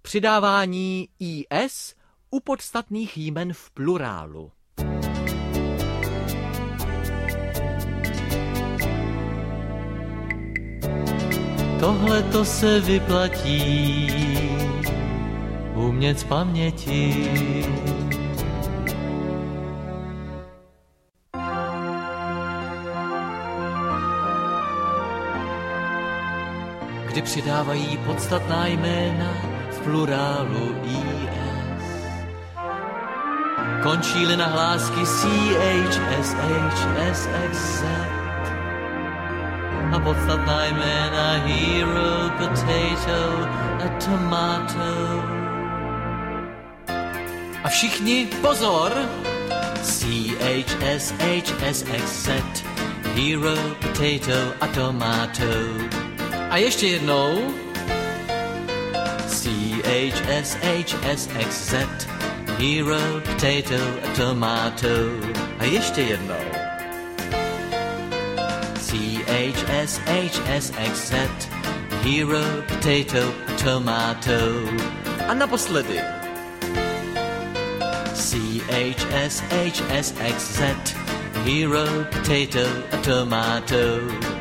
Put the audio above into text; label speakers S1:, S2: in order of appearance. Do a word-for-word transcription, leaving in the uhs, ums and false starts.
S1: Přidávání es u podstatných jmen v plurálu.
S2: Tohle to se vyplatí umět z paměti. Kdy přidávají podstatná jména v plurálu es. Končí-li nahlásky ch, sh, sx, a podstatná jména hero, potato a tomato. A všichni pozor! ch, sh, sx, hero, potato a tomato. A ještě jednou. ch, sh, sx, hero, potato a tomato. A ještě jednou. ch, sh, sx, hero, potato a tomato. A naposledy. ch, sh, sx, hero, potato a tomato.